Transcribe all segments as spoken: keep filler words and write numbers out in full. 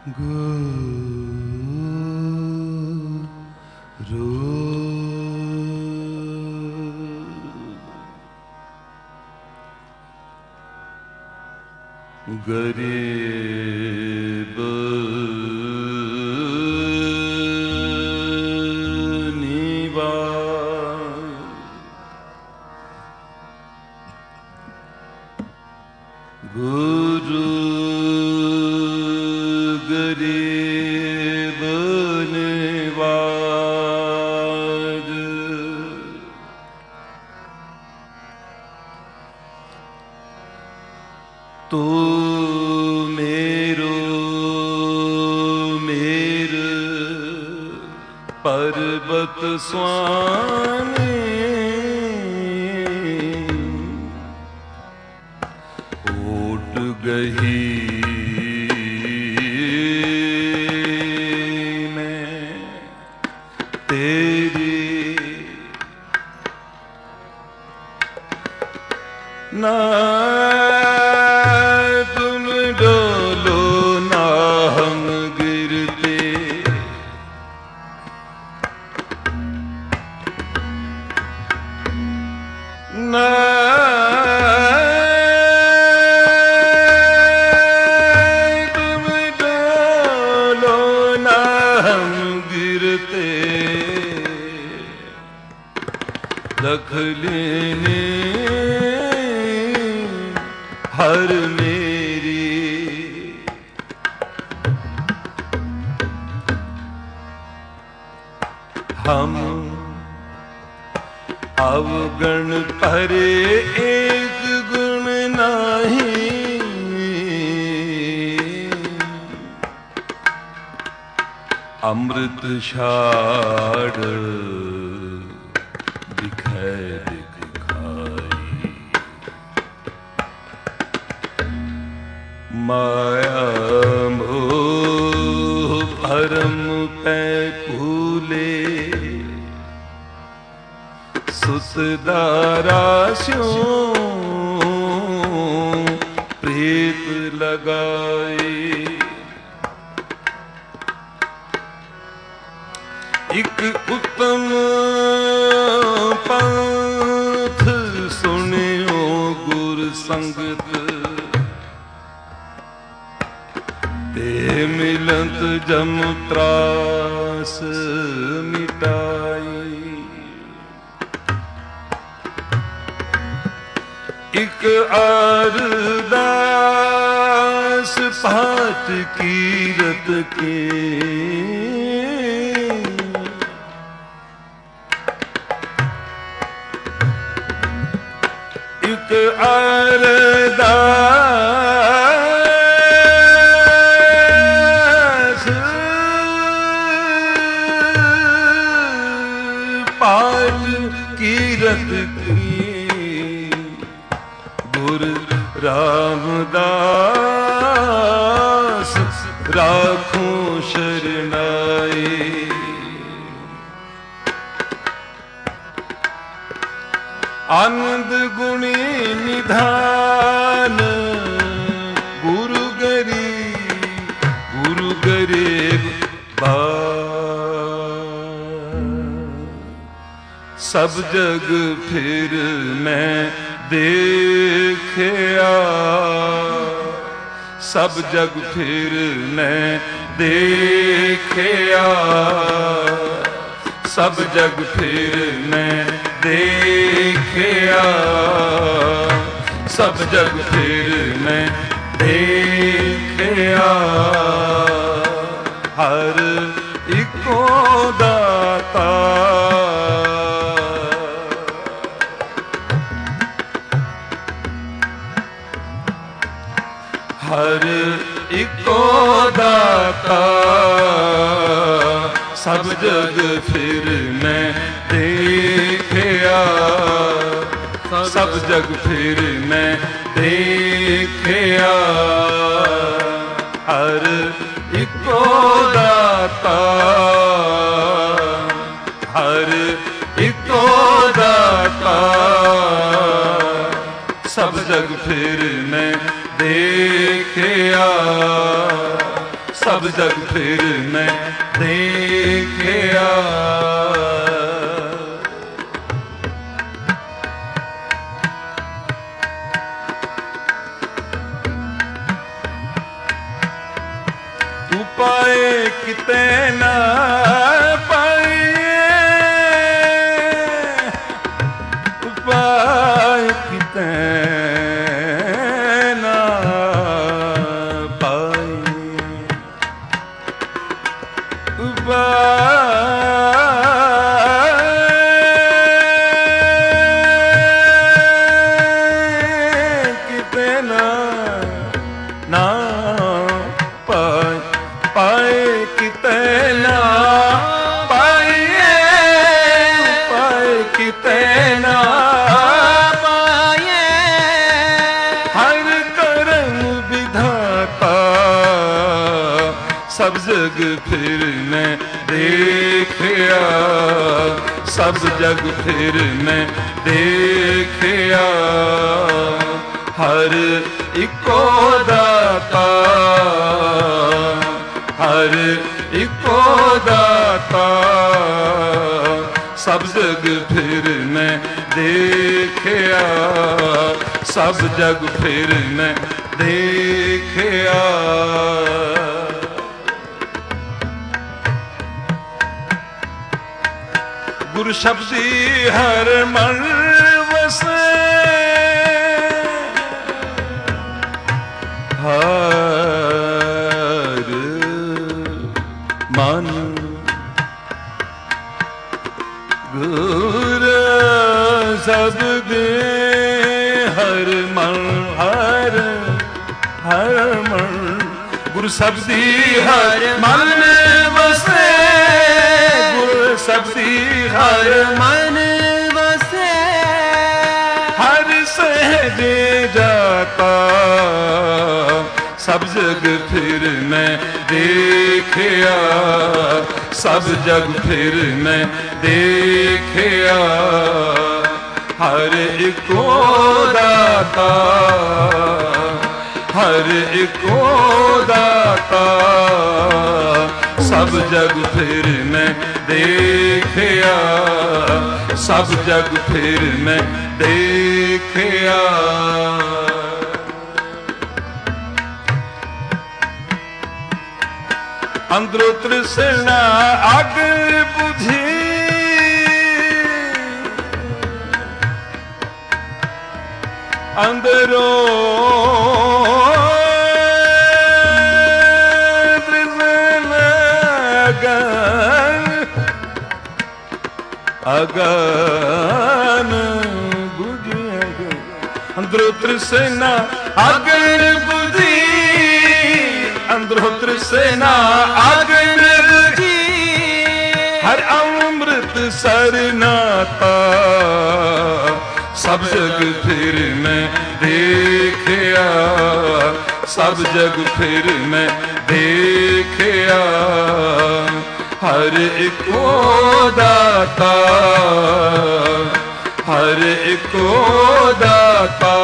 गरीब निवास गुरु गरीब निवाज तू मेरो मेर पर्वत स्वामी ओट गही मैं तेरी ना रख लेने हर मेरी हम अवगण परे एक गुण नहीं अमृत छाड़ माया मोह भरम पै फूले सुत दारा स्यों प्रीत लगाए एक उत्तम पंथ सुनियो गुर संगत ते मिलत जम त्रास मिटाई एक अरदास पाठ कीरत के एक अरदास पाठ कीरत की गुरु रामदास राखूं शरणाई आनंद गुणी निधान गुरु गरीब गुरु गरीब बा सब जग फिर मैं देखया सब जग फिर मैं देखया सब जग फिर मैं देखया सब जग फिर मैं देखया हर इको दाता हर इको दाता सब जग फिर मैं देखया सब जग फिर मैं देखया हर इको दाता हर इको दाता सब जग फिर मैं देखया सब जग फिर मैं देखिया। पाए किते ना पाए, पाए किते ना पाए, किते ना ना पाए, पाए किते ना पाए, पाए किते ना पाए, हर करम विधाता सब जग फिर मैं देखिया, सब जग फिर मैं देखिया। हर इको दाता, हर इको दाता सब जग फिर मैं देखिया, सब जग फिर मैं देखिया। गुरु शब्दी हर मन वसे, हर मन गुरु शब्दी हर मन, हर हर मन गुरु शब्दी हर मन वसे, गुरु शब्दी हर मन वसे, हर सहजे जाता सब जग फिर मैं देखिया, सब जग फिर मैं देखिया। हर इको दाता, हर इको दाता सब जग फिर मैं देखिया, सब जग फिर मैं देखिया। अंदरों तृष्णा आग बुझी, अंदरों तृष्णा अगन अगन बुझी, अंदरों तृष्णा अगन बुझी, अंदरों तृष्णा अगन बुझी। हर अमृत सरनाता सब जग फिर मैं देखिया, सब जग फिर मैं देखिया। हर इको दाता, हर इको दाता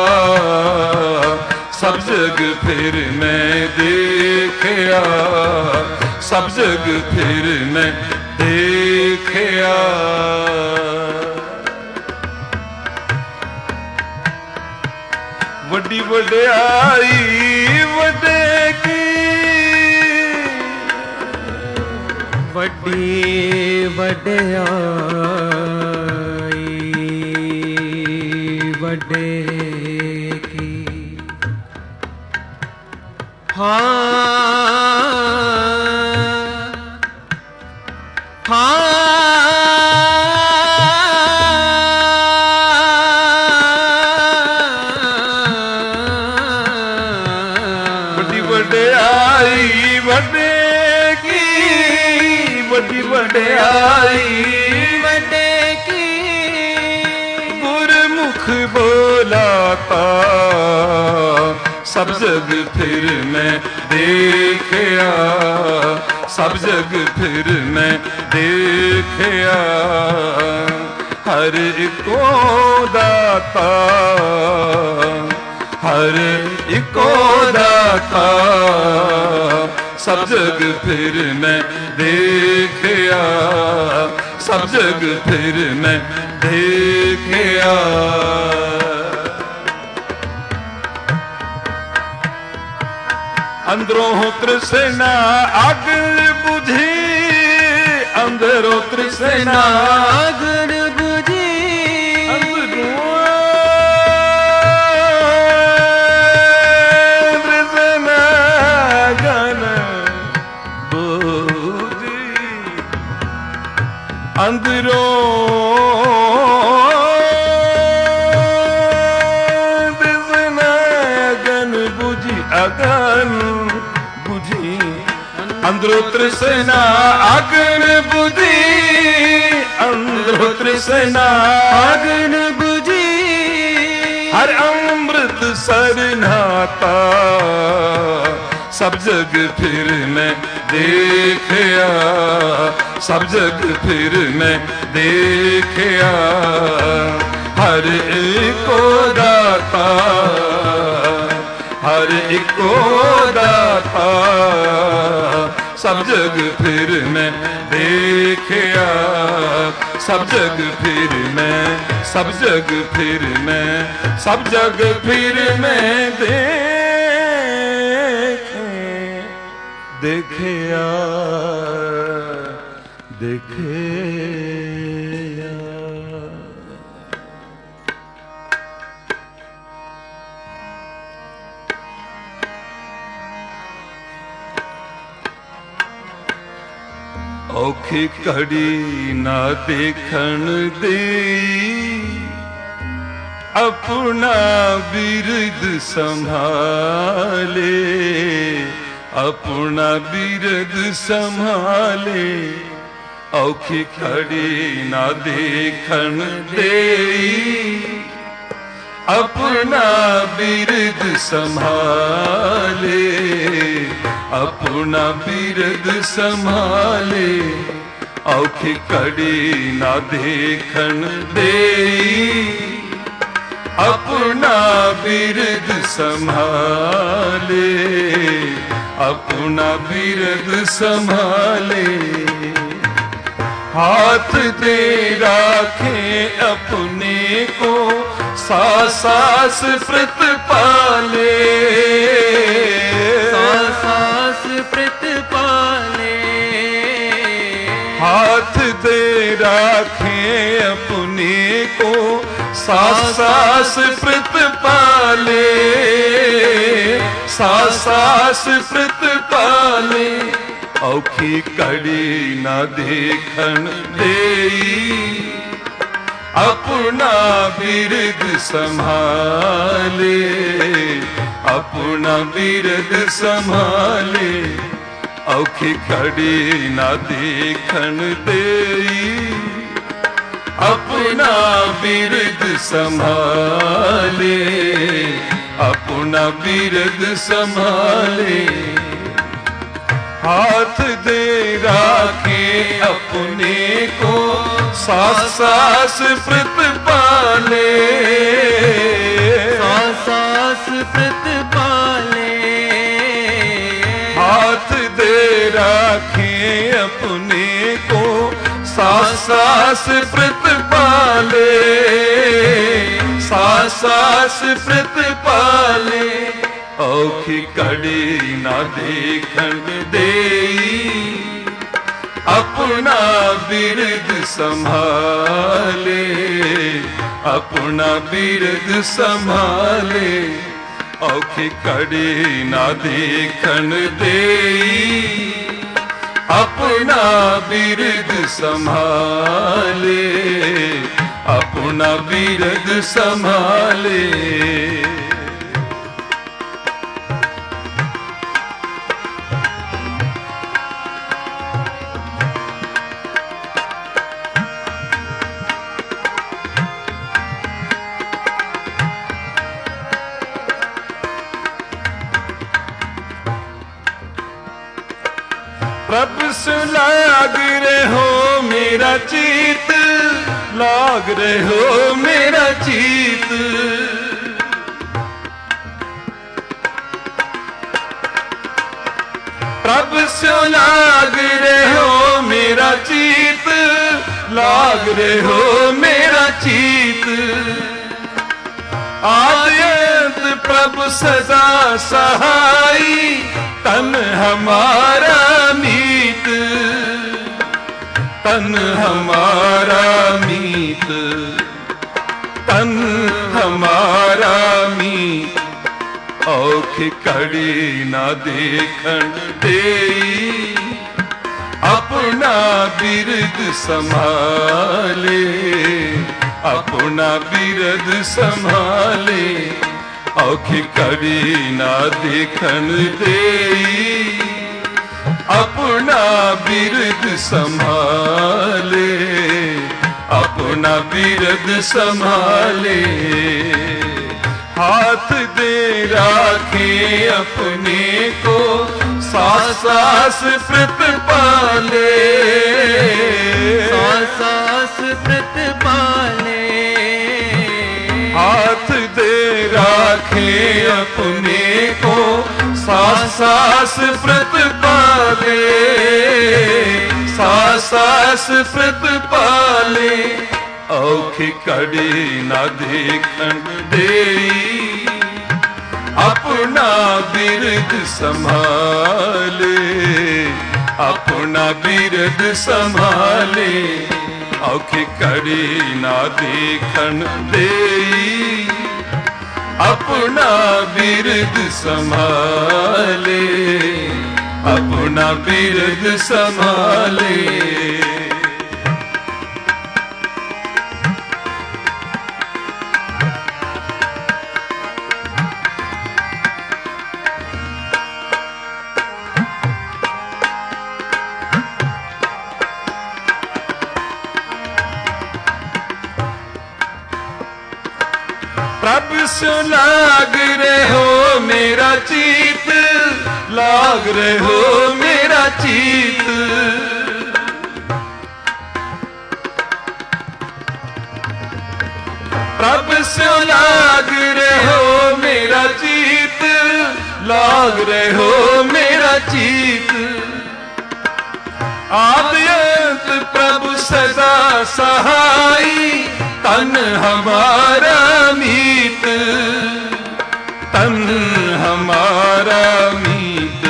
सब जग फिर मैं देखिया, सब जग फिर मैं देखिया। वड्डी वड्याई वड्डे की, वड्डी वड्याई वड्डे की। हाँ हाँ वड्डी वड्याई वड्डे की, वड्डी वड्याई वड्डे की। गुरमुख बोलाता सब जग फिर मैं देखिया, सब जग फिर मैं देखिया। हर इको दाता, हर इको दाता सब जग फिर मैं देखया, सब जग फिर मैं देखया। अंदरों तृष्णा आग बुझी, अंदरों तृष्णा आग बुझी, अंदरों तृष्णा अगन बुझी, अगन बुझी, अंदरों तृष्णा अगन बुझी, अंदरों तृष्णा अगन बुझी। हर अमृत सरनाता सब जग फिर मैं देखया, सब जग फिर मैं देखया। हर एको दाता, हर एको दाता सब जग फिर मैं देखया, सब जग फिर मैं, सब जग फिर मैं, सब जग फिर मैं देखे देखया देखया। औखी कड़ी ना देखण दे, अपना बिरद संभाले, अपना बिरद संभाले। औखी खड़ी ना देखण दे, अपना बिरद संभाले, अपना बिरद संभाले। औखी कड़ी ना देखण दे, अपना बिरद संभाले, अपना बिरद संभाले। हाथ दे राखे अपने को, सास सास प्रत पाले, सास सास प्रत पाले। हाथ दे राखे अपने को, सास सास प्रत पाले, सास सास प्रत पाले। औखी कड़ी ना देखण देई, अपना बिरद संभाले, अपना बिरद संभाले। औखी कड़ी ना देखण देई, अपना बिरद संभाले, अपना बिरद संभाले। हाथ दे राखे अपने को, सास सास प्रत पाले, सास सास प्रत पाले। हाथ दे राखे अपने को, सास सास प्रत पाले, सास सास प्रत पाले। औखी कड़ी ना देखण देई, अपना बिरद संभाले, अपना बिरद संभाले। औखी कड़ी ना देखण देई, अपना बिरद संभाले, अपना बिरद संभाले। प्रभु सुलाग रहे हो मेरा चीत, लाग रहे हो मेरा चीत। प्रभ स्यो लाग रहे हो मेरा चीत, लाग रहे हो मेरा चीत। आदि अंत प्रभु सदा सहाई, तन हमारा मीत, तन हमारा मीत, तन हमारा मीत। औख कड़ी ना देखन देई, अपना बिरद संभाले, अपना बिरद संभाले। औख कड़ी ना देखन देई, अपना बिरद संभाले, अपना बिरद संभाले। हाथ दे राखे अपने को, सास सास प्रतिपाले, सास सास प्रतिपाले। हाथ दे राखे अपने को, सास सास प्रतिपाले, सास सास प्रतिपाले। औख कड़ी ना देखन देई, अपना बिरद संभाले, अपना बिरद संभाले। औख कड़ी ना देखन देई, अपना बिरद संभाले, अपना बिरद संभाले। प्रभ स्यो लाग रहे हो मेरा चीत, लाग रहे हो मेरा चीत। प्रभ स्यो लाग रहे हो मेरा चीत, लाग रहे हो मेरा चीत। आदि अंत प्रभु सदा सहाई, तन हमारा मीत, तन हमारा मीत,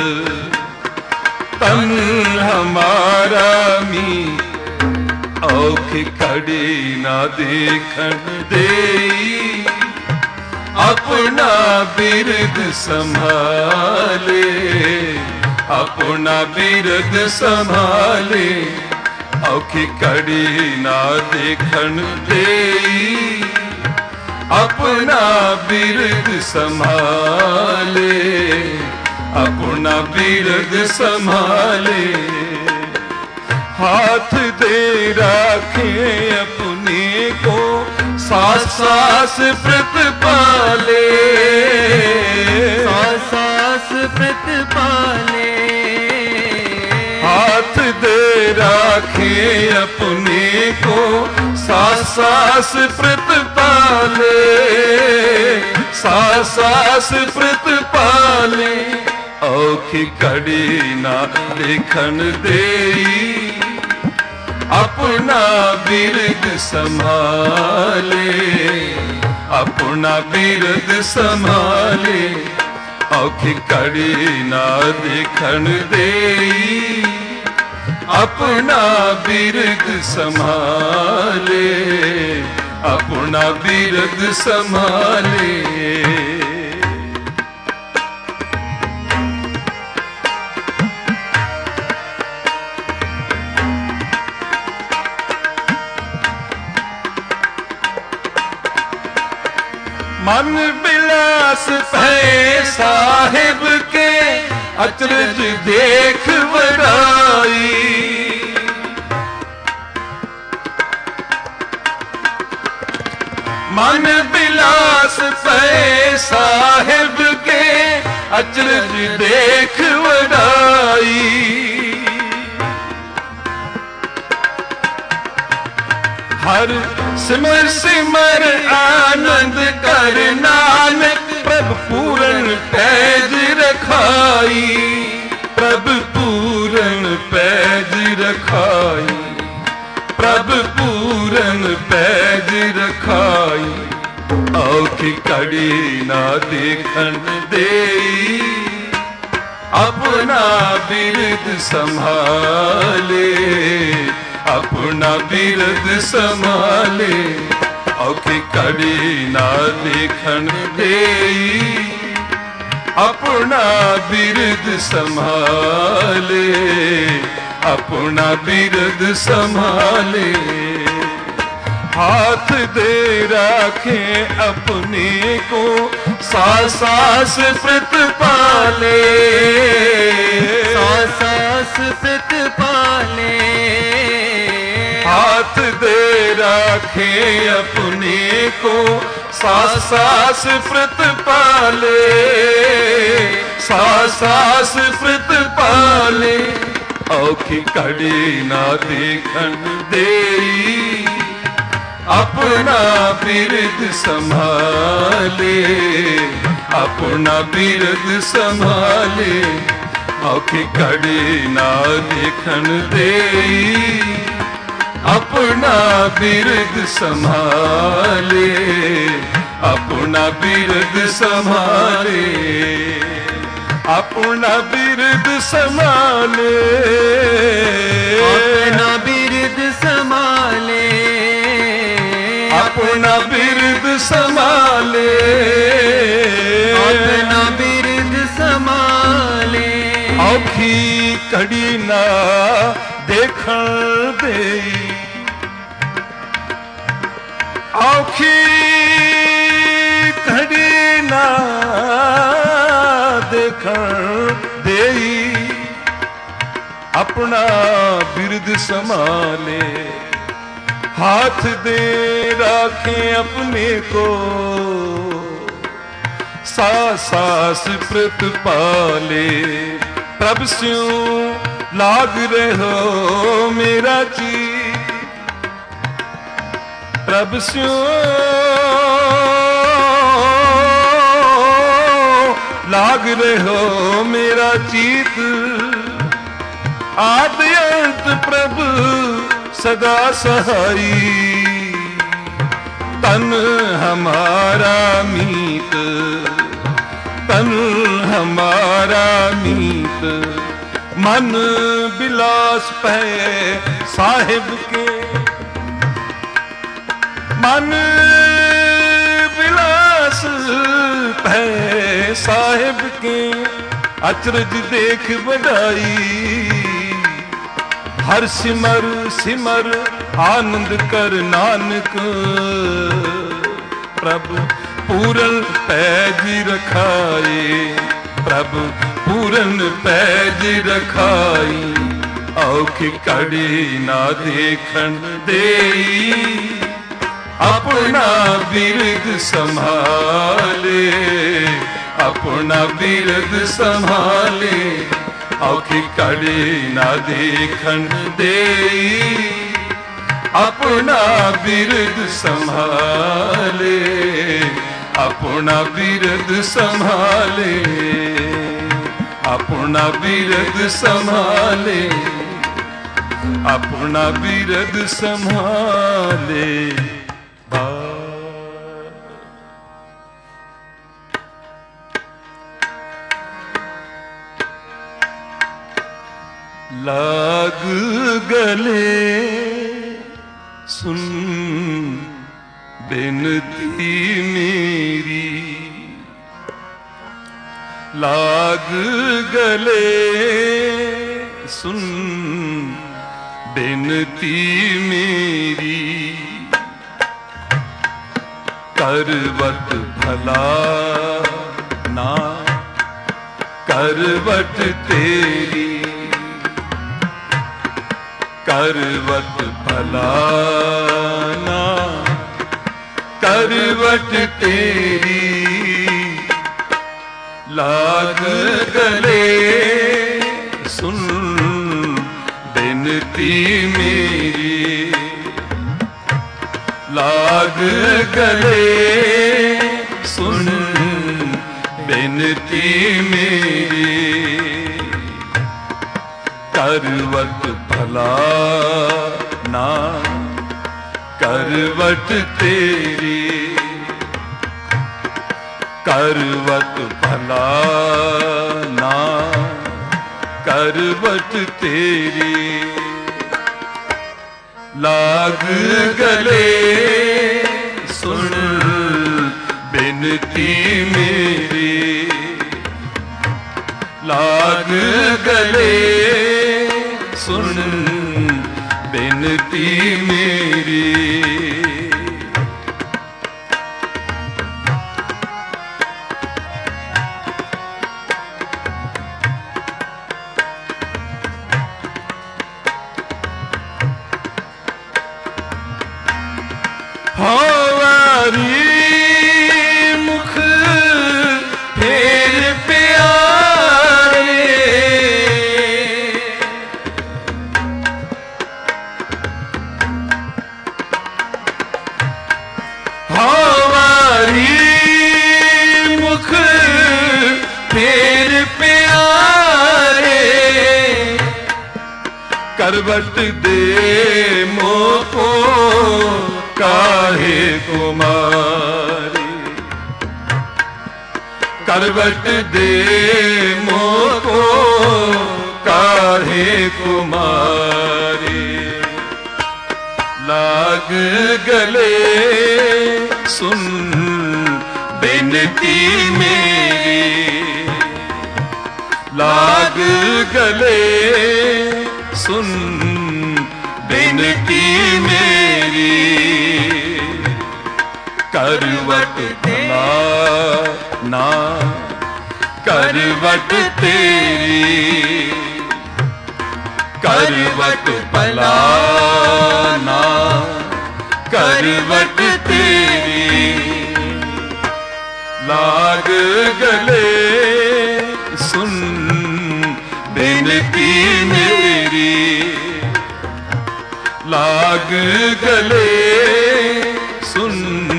तन हमारा मीत। औख कड़ी ना देखन देई, अपना बिरद संभाले, अपना बिरद संभाले। औख कड़ी ना देखन देई, अपना बिरद संभाले, अपना बिरद संभाले। हाथ दे राखे अपने को, सास सास प्रतिपाले, सास सास प्रतिपाले। हाथ दे राखे अपने को, सास सास प्रतिपाले, सास सास प्रतिपाले। औख कड़ी ना देखन देई, अपना बिरद संभाले, अपना बिरद संभाले। औख कड़ी ना देखन देई, अपना बिरद संभाले, अपना बिरद संभाले। मन बिलास भय साहिब के, अचरज देख बड़ाई। मन बिलास भय साहिब के, अचरज देख बड़ाई। हर सिमर सिमर आनंद कर नानक, प्रभु पूरन पैज रखाई, प्रभु रखाई, प्रभ पूरन पैज रखाई। औखी कड़ी ना देखन देई, अपना बिरद संभाले, अपना बिरद संभाले। औखी कड़ी ना देखन देई, अपना बिरद संभाले, अपना बिरद संभाले। हाथ दे राखे अपने को, सास सास प्रतिपाले, सास सास प्रतिपाले। हाथ दे राखे अपने को, सास सास प्रतिपाले, सास सास प्रतिपाले। औखी कड़ी ना देखन देई, अपना बिरद संभाले, अपना बिरद संभाले। औखी कड़ी ना देखन देई, अपना बिरद संभाले, अपना बिरद संभाले, अपना बिरद संभाले, अपना बिरद संभाले, अपना बिरद संभाले, अपना बिरद संभाले। औखी कड़ी ना देखन देई, औखी कड़ी ना देखन देई, अपना बिरद संभाले। हाथ दे राखे अपने को, सास सास प्रतिपाले। प्रभ स्यों लाग रहो मेरा जी, प्रभ स्यों लाग रहो मेरा चीत। आदि अंत प्रभु सदा सहाई, तन हमारा मीत, तन हमारा मीत। मन बिलास पे साहिब के, मन बिलास पे साहिब के। अचरज देख बढ़ाई, हर सिमर सिमर आनंद कर नानक। प्रभु पूरन पैज रखाए, प्रभु पूरन पैज रखाई। औखी कड़ी ना देखन देई, अपना बिरद संभाले, अपना बिरद संभाले। औखी कड़ी ना देखन देई, अपना बिरद संभाले, अपना बिरद संभाले, अपना बिरद संभाले, अपना बिरद संभाले। लाग गले सुन बिनती मेरी, लाग गले सुन बिनती मेरी। करवट भला ना करवट तेरी, करवट भलाना करवट तेरी। लाग गले सुन बिनती मेरी, लाग गले सुन बिनती मेरी। करवट भला ना करवट तेरी, करवट भला ना करवट तेरी, लाग गले सुन बिनती मेरी, लाग गले सुन बिनती मेरी। हवारी मुख फेर प्यारे, हवारी मुख फेर प्यारे, करवट दे मोको काहे कुमारी, करवट दे मोको काहे कुमारी, लाग गले सुन बिनती मेरी, लाग गले सुन बिनती मेरी, करवट भला ना करवट तेरी, करवट भला ना करवट तेरी, लाग गले सुन बिनती मेरी, लाग गले सुन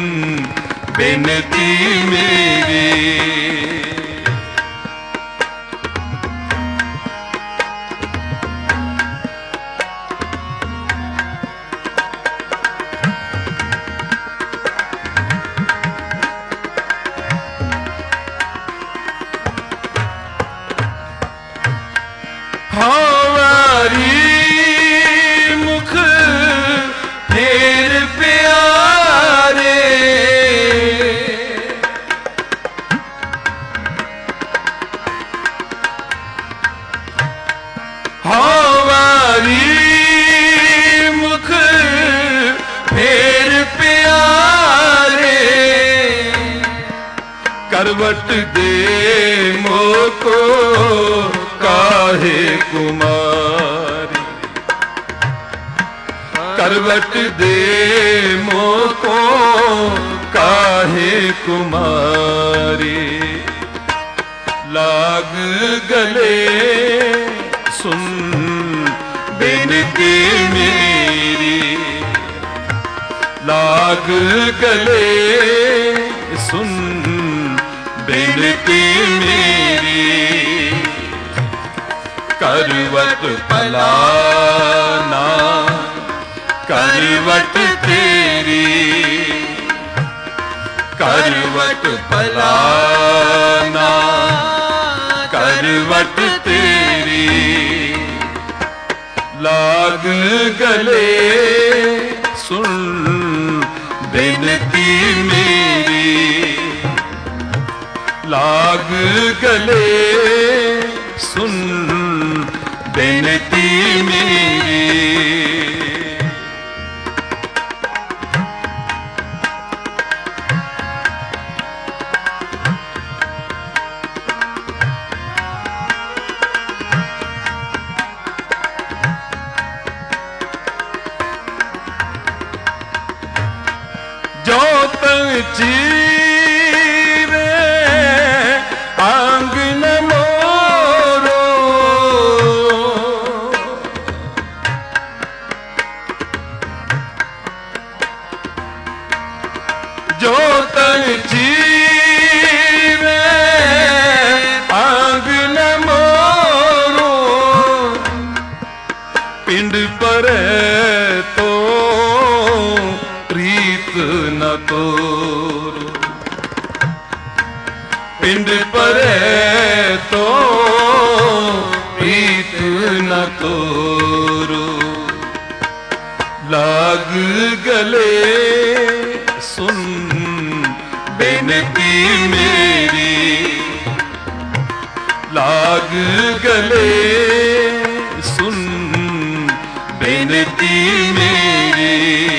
बिनती मेरी। हवारी मुख फेर प्यारे, हवारी मुख फेर प्यारे, करवट दे मोको काहे कुमारी, करवट दे मोको काहे कुमारी, लाग गले सुन बिनती मेरी, लाग गले सुन बिनती मेरी, करवट भला ना करवट तेरी, करवट भला ना करवट तेरी, लाग गले सुन बिनती मेरी, लाग गले सुन बिनती मेरी। जोत चीरे आंगन मोरो, जोत चीरे आंगन मोरो, न तोरो। लाग गले सुन बेनती मेरी, लाग गले सुन बेनती मेरी।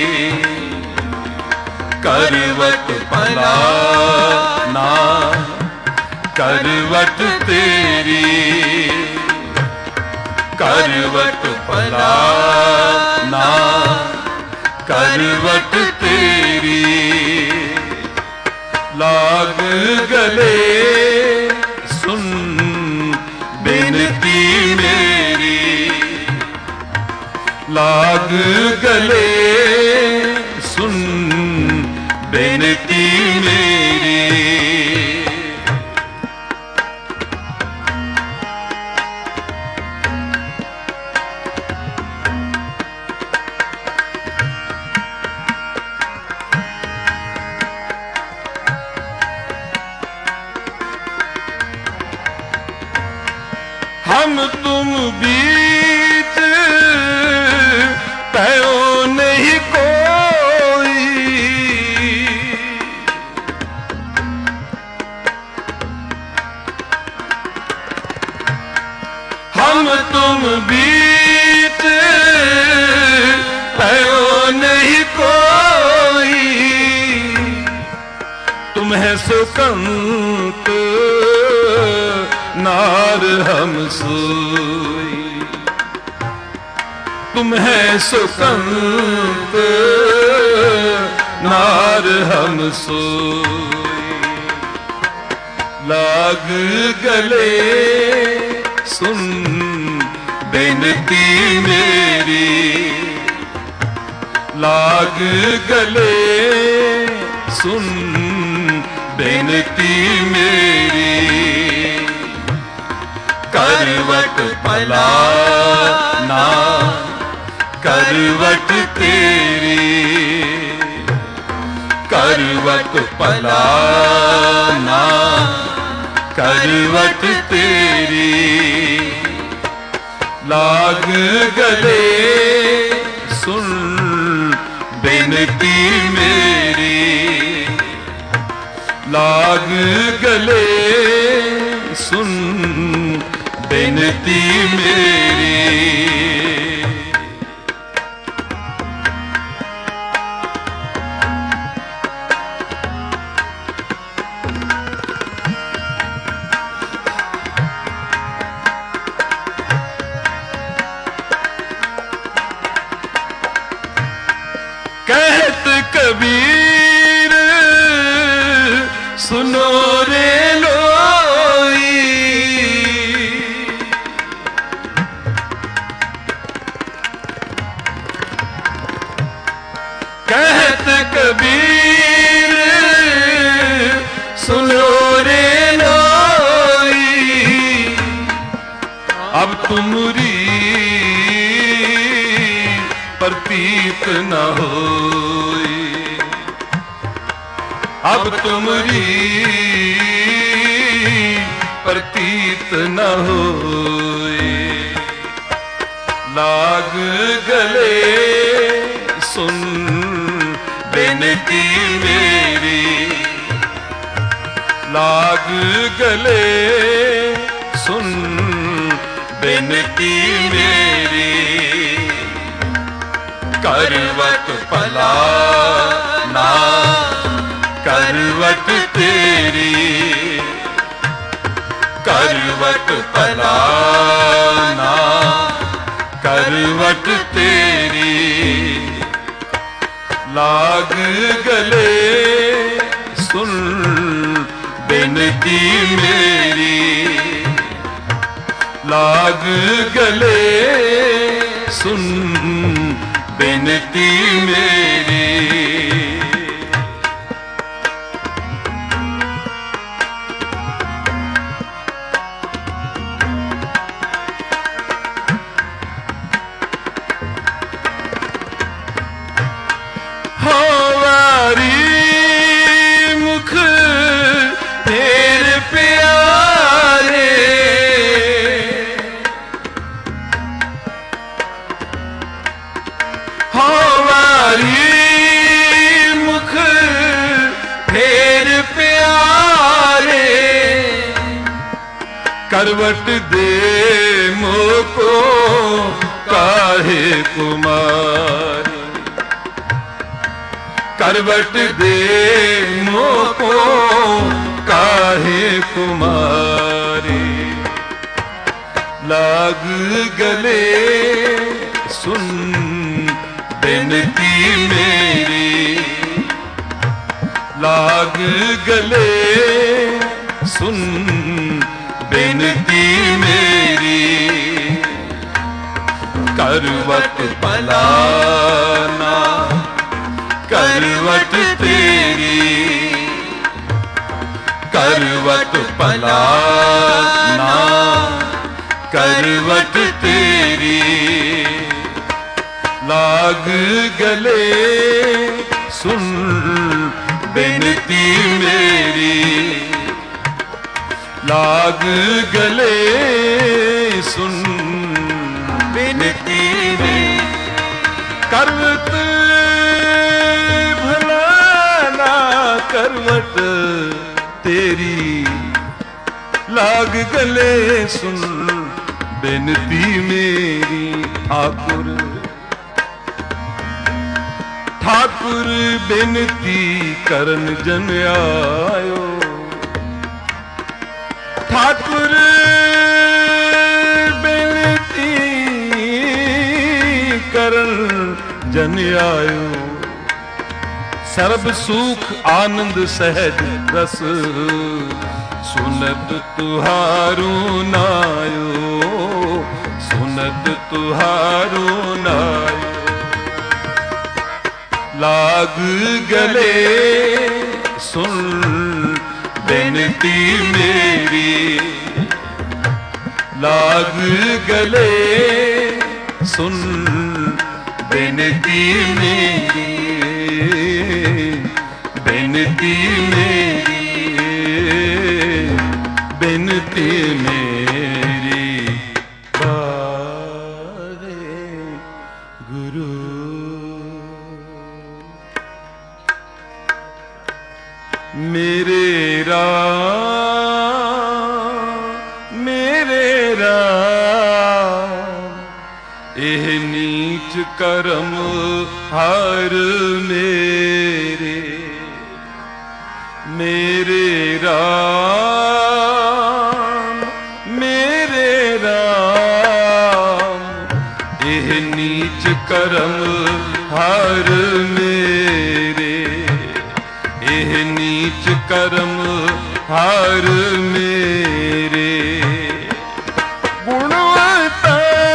करवट पलाना करवट तेरी, करवट पलाना करवट तेरी। लाग गले सुन बेनती मेरी, लाग गले सुन बेनती मेरी। हम तुम बीच तयो नहीं कोई, हम तुम बीच तयो नहीं कोई। तुम है सुकंत नार हम सोई, तुम है सुकंत नार हम सोई। लाग गले सुन बेनती मेरी, लाग गले सुन बेनती मेरी। करवट पलाना करवट तेरी, करवट पलाना करवट तेरी। लाग गले सुन बेनती मेरी, लाग गले सुन बेनती मेरी। कहत कबीर सुनो रे लोई, कहत कबीर सुनो रे लोई। अब तुमरी प्रतीत न होई, अब तुमरी प्रतीत न होई। लाग गले सुन बेनती मेरी, लाग गले सुन बेनती मेरी। करवट पलाना करवट तेरी, करवट पलाना करवट तेरी। लाग गले सुन बेनती मेरी, लाग गले सुन बेनती मेरी। हमारी मुख तेरे प्यारे, करवट दे मोको काहे कुमारी, करवट दे मोको काहे कुमारी। लाग गले सुन बेनती मेरी, लाग गले सुन बेनती मेरी। करवट पलाना करवट तेरी, करवट पलाना करवट तेरी। लाग गले सुन बेनती मेरी, लाग गले सुन बेनती मेरी। करवट भलाना करवट तेरी, लाग गले सुन बेनती मेरी। ठाकुर ठाकुर बेनती करन जन आयो, ठाकुर बेनती करन जन आयो। सर्ब सुख आनंद सहज रस, सुनत तुहारो नायो, सुनत तुहारो नायो। लाग गले सुन बेनती मेरी, लाग गले सुन बेनती मेरी, बेनती मेरी, बेनती मेरी। वाहे गुरु मेरे राम मेरे राम, एह नीच करम हर मेरे, मेरे राम मेरे राम। एह नीच करम हर मेरे, एह नीच करम हर मेरे। गुणवंता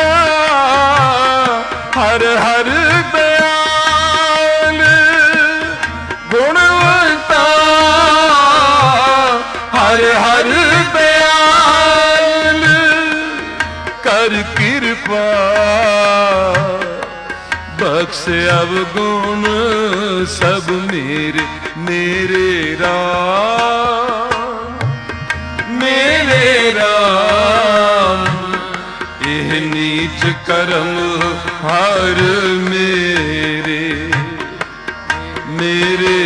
हर हर दयाल, गुणवंता हर हर दयाल। कर कृपा बख्श अवगुण सब मेरे, मेरे राम मेरे राम। एह नीच करम हर मेरे, मेरे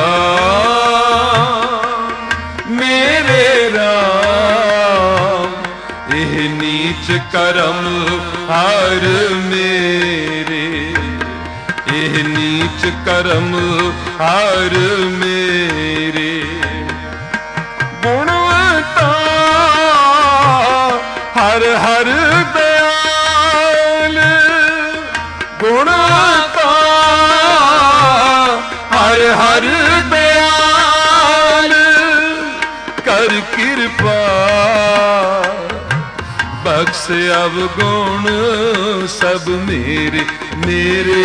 राम मेरे राम। एह नीच करम हर मेरे, एह नीच करम हर मेरे। गुणवंता हर हर दयाल, गुणवंता हर हर दयाल। कर कृपा बख्श अवगुण सब मेरे, मेरे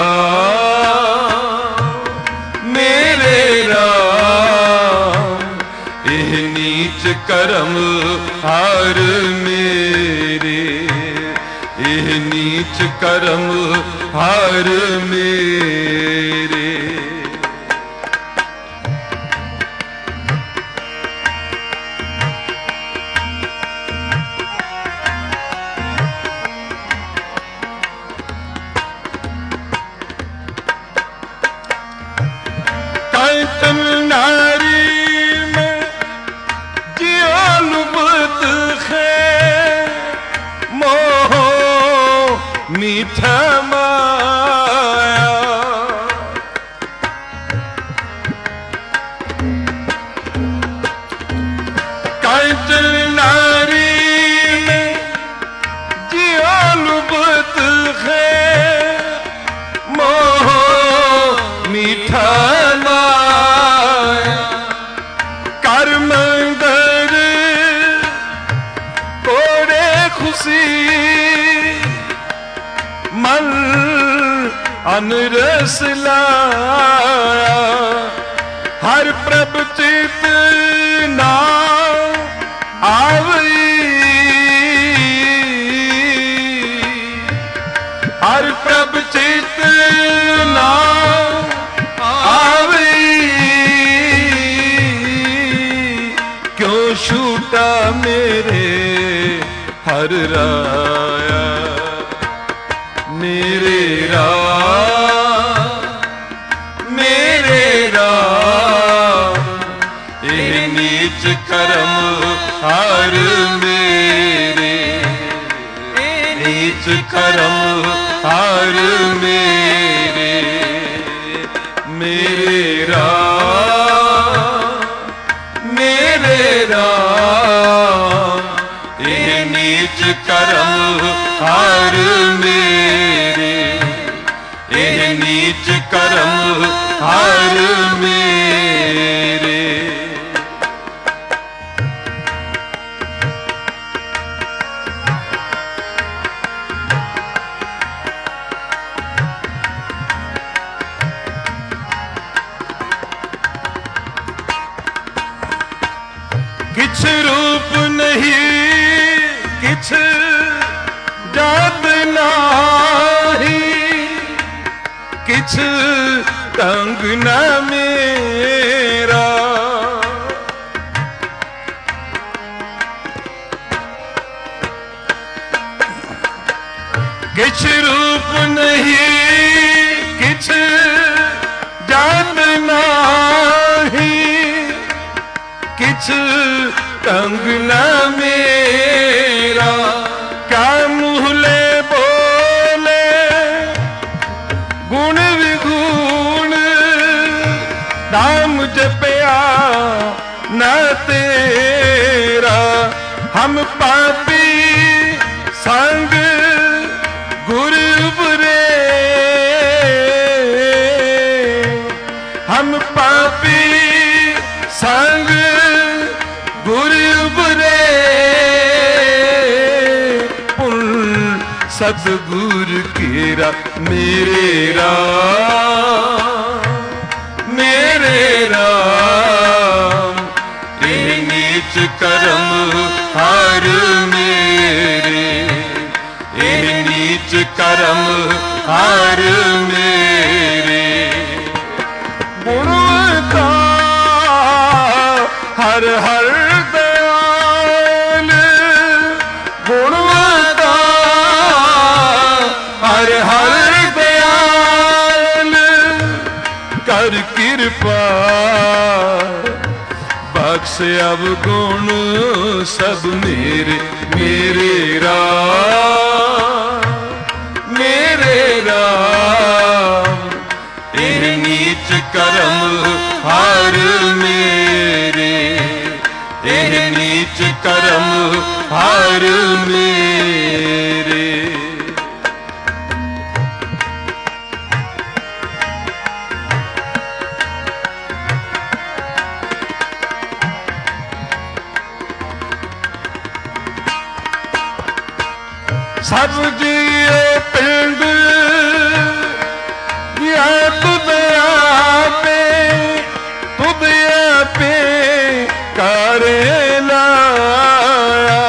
राम मेरे राम। एह नीच करम हर मेरे, एह नीच करम हर मेरे। नारी में जियान बुत है, मीठा माया। कांचन नारी में जियो लुबत है, मोह मीठा माया। कर मंदर कोरे खुशी मन अनरस लाया। हर प्रभ चित ना आवई, हर प्रभ चित ना आवई। क्यों छूटा मेरे हर राया, मेरे राम मेरे राम। ये नीच कर्म हर मेरे, नीच कर्म हर मेरे। मेरे राम मेरे राम, ये नीच कर्म हर मेरे, ये नीच कर्म हर मेरे। किछ रूप नहीं किछ जात नाही, किछ ढंग न मेरा। किछ रूप नहीं किछ जात नाही, किछ ढंग न मेरा। क्या मुहले बोले गुण विगुण, नाम जपया न तेरा। हम पापी संग गुरु उबरे, हम पापी संग गुरु उबरे। पुन सतगुर केरा मेरे राम मेरे राम। ये नीच कर्म हर मेरे, ये नीच कर्म हर मेरे। गुणवंता हर हर दयाल, गुणवंता हर हर दयाल। कर कृपा बख्श अब गुण सब मेरे, मेरे राम मेरे राम। ये नीच कर्म हर मेरे, ये नीच कर्म हर मेरे। सब जिए पिंड या तुद आपे, तुद आपे करे लाया।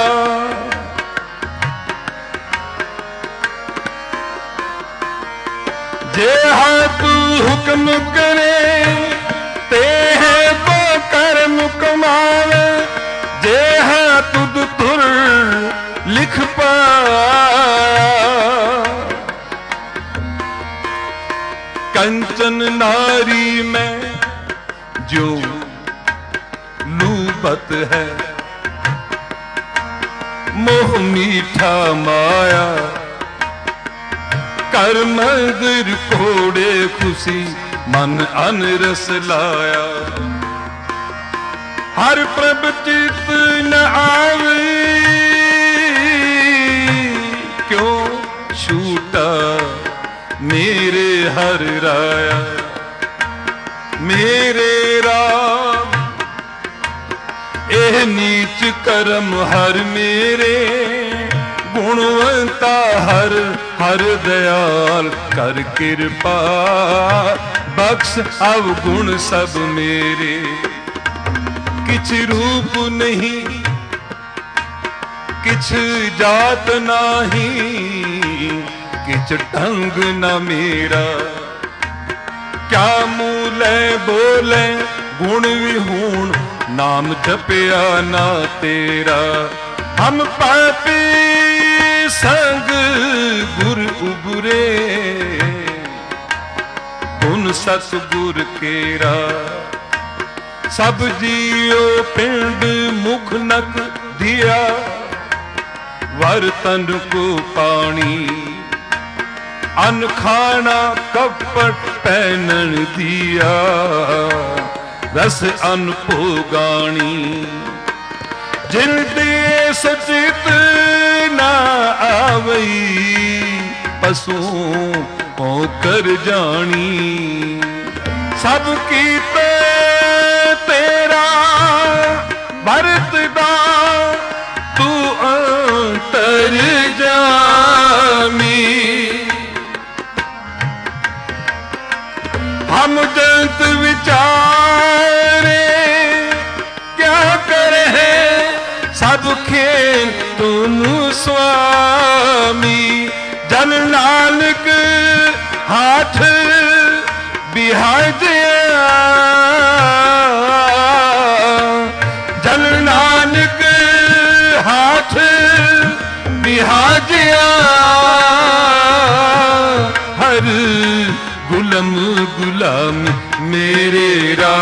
जे हाँ तू हुक्म करे ते है तो कर मुकमावे। जे हाँ तुद तुर लिख पाया। कंचन नारी में जो लूबत है, मोह मीठा माया हर मंदिर कोड़े खुशी मन अनरस लाया। हर प्रभ चित न आवे क्यों छूटा मेरे हर राया। मेरे राम एह नीच कर्म हर मेरे, गुणवंता हर हर दयाल कर कृपा, बख्श अवगुण सब मेरे। किछ रूप नहीं किछ जात नाही, किछ ढंग न मेरा। क्या मूले बोले गुण विहूण, नाम जपया ना तेरा। हम पापी संग गुर उबरे, गुण सतगुर केरा। सब जियो पिंड मुख नक दिया, वरतन को पानी। अन खाना कपट पहनन दिया, रस अन भोगानी। जिन देश चित ना आवई, पशु होकर जानी। सब कीते तेरा भरतदा, तू अंतर जामी। हम जंत विचारे क्या करे, सब खेल तुम स्वामी। जन नानक हाथ बिहाजिया, जन नानक हाथ बिहाजिया। हर गुलाम गुलाम मेरे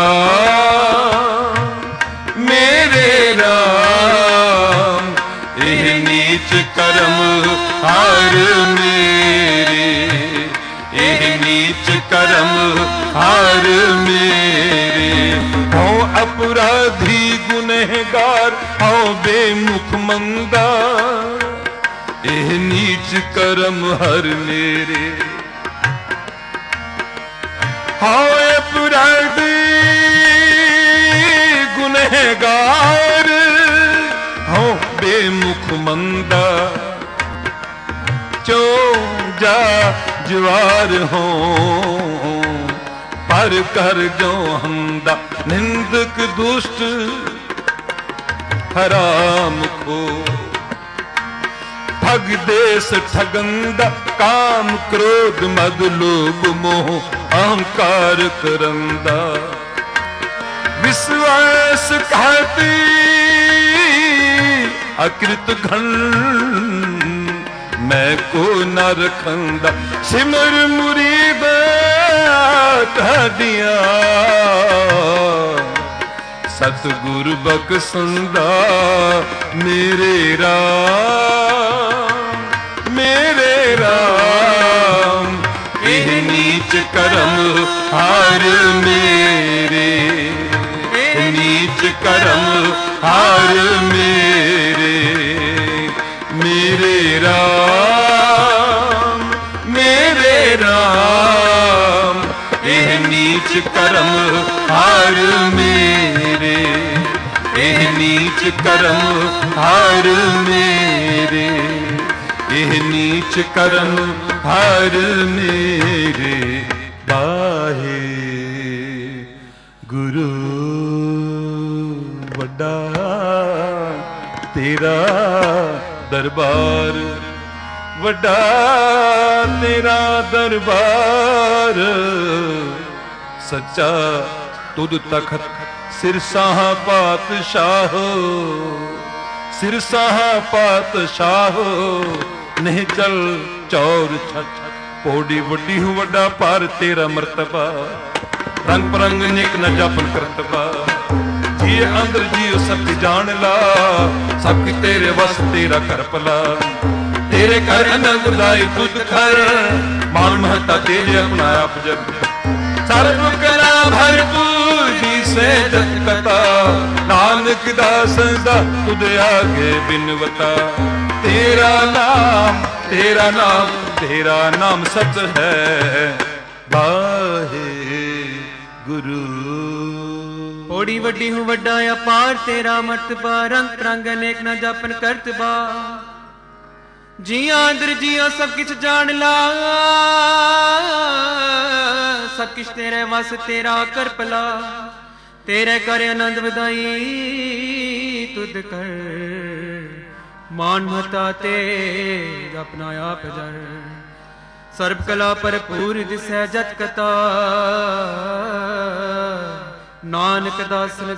राम, मेरे राम। एह नीच कर्म हार मेरे, एह नीच कर्म हार मेरे। हो अपराधी गुनहगार, हो बेमुख मंदा, एह नीच कर्म हर मेरे। हाय अपराधी गुनहगार, हो बेमुख मंदा। चो जा जवार हो पर कर जो हमदा। निंदक दुष्ट हराम खो, ठग देश ठगंदा। काम क्रोध मद लोभ मोह अहंकार करंदा। विश्वास कहती अकृत घन, मैं को न रखंदा। सिमर मुरीद ढाडिया, सतगुर बख्शंदा। मेरे राम, मेरे राम। एह नीच कर्म हार मेरे, एह नीच कर्म हार मेरे। मेरे राम, मेरे राम। एह नीच कर्म हार मेरे, एह नीच कर्म हार मेरे। एह नीच कर्म हार मेरे। बाहे गुरु वड्डा तेरा दरबार, वड्डा तेरा दरबार। सच्चा तुद तखत सिरसाह पातशाह, सिरसाह पातशाह। नहीं चल चौर छत पौड़ी वड्डी हूँ वड्डा पार तेरा मर्तबा। रंग परंग निक न जापन करतबा, जिए अंदर जियो सब जान ला। सब तेरे वस तेरा कर पला, तेरे घर आनंद दाई तुझ घर। ਮਾਨ ਮਹਤਾ ਤੇਜ ਆਪਣਾ ਆਪ ਜਪ ਸਰਬ ਕਲਾ ਭਰਪੂਰ ਜੀ ਸੇ ਜਤ ਕਤਾ ਨਾਨਕ ਦਾਸ ਦਾ ਤੁਧ ਆਗੇ ਬਿਨਵਤਾ ਤੇਰਾ ਨਾਮ ਤੇਰਾ ਨਾਮ ਤੇਰਾ ਨਾਮ ਸਤ ਹੈ ਵਾਹਿ ਗੁਰੂ। ओड़ी वड्डी हूँ वड्डा अपार तेरा मर्तबा रंग रंग अनेक न जापन करतबा जिया अंदर जिया सब किछ जान ला सब किछ तेरे वस तेरा कर पला तेरे कर आनंद बधाई तुद कर मान मता ते अपना आप जर सर्व कला भरपूर दिसै जत कता नानक दासन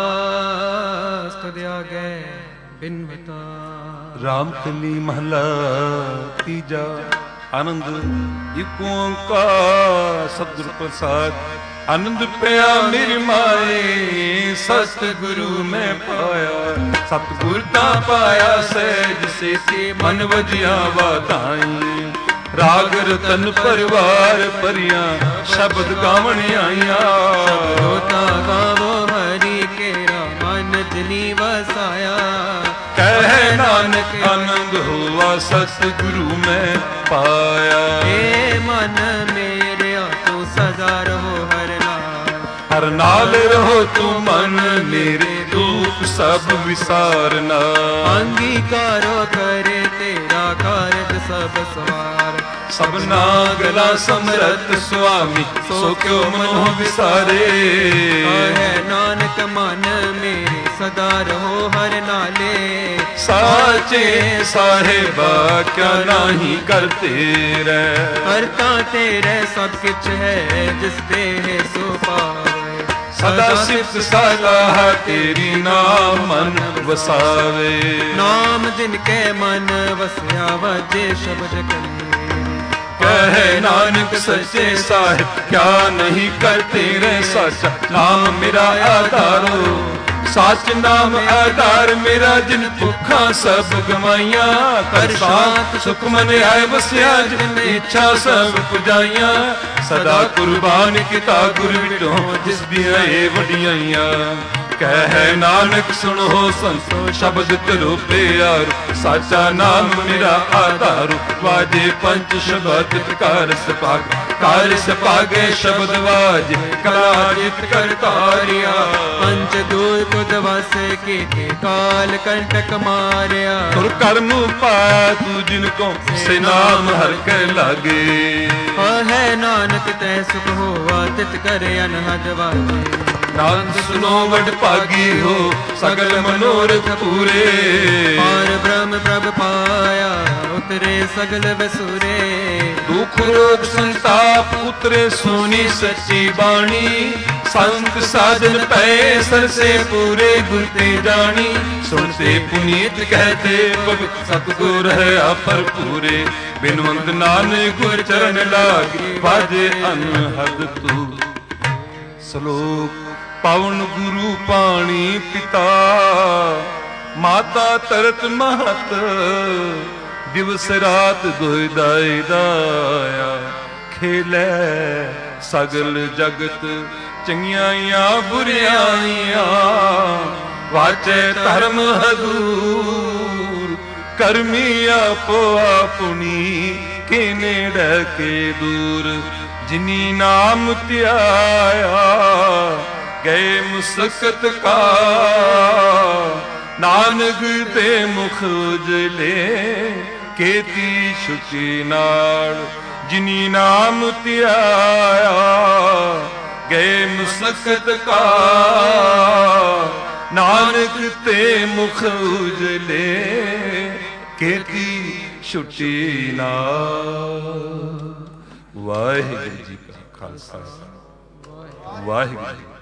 दास तुद आगे बिनवता। राम कली महला तीजा आनंद एक ओंकार सतगुर प्रसाद आनंद पया मेरी माए सतगुरु में पाया सतगुर ता पाया सहज से मन वजिया वाधाई राग रतन परिवार परिया शब्द गावण आईया रोता गावो हरि केरा मन जनी वसाया कह नानक आनंद हुआ सतगुरु में पाया। हे मन मेरे तू सदा रहो हर नाल हर नाल रहो तू मन मेरे दुख सब विसारना अंगीकारो करे तेरा कारज सब सवार सबना गला समरथ स्वामी सो क्यों मनो विसारे है नानक मन मेरे सदा रहो हर नाले साचे साहेबा क्या नहीं करते रे करता तेरे सब किछ है जिस देह सो पावे सदा सिफ्त सलाह तेरी नाम मन वसावे नाम जिनके मन वसया वजे शब्द कले कह नानक सच्चे साहिब क्या नहीं करते रे सच नाम मेरा आधारो सच नाम आधार मेरा जिन भुखा सब गवाइया कर शांत सुख मन आए बसिया जिन इच्छा सब पुजाइया सदा कुर्बान किता गुरु विटो जिस दिया ये वडियाइया कह नानक सुनो संतो शब्द तेरो प्यार साचा नाम मेरा आधार वाजे पंच शब्द कार सपाग कार सपागे शब्द वाज कलाजित कर तारिया पंच दूर कुद वासे के काल कंटक मारिया तुर कर्म पाया तू जिनको से नाम हर के लागे है नानक तै सुख होवा तित करे अनहद वाजे नानक सुनो वड भागी हो सगल मनोरथ पूरे पार ब्रह्म प्रभ पाया उतरे सगल वसुरे दुख रोग संताप उतरे सोनी सच्ची बाणी संत साजन पै सर से पूरे गुरते जानी सुनते पुनीत कहते पवित्र सतगुर है अपर पूरे बिनवंत नानक गुर चरण लागे बाजे अनहद तू। श्लोक पवन गुरु पाणी पिता माता तरत महत दिवस रात दोय दाय दाया खेलै सगल जगत चंगियाइयां बुरियाइयां वाचे धर्म हदूर करमी आपो अपनी किने डके दूर जिनी नाम त्याया गए मुसकत का नानक ते मुख उजले केती छुटी नाड़ जिनी नाम त्याया गए मुसकत का नानक ते मुख उजले केती छुटी नाड़। वाहिगुरू जी का खालसा वाहिगुरू।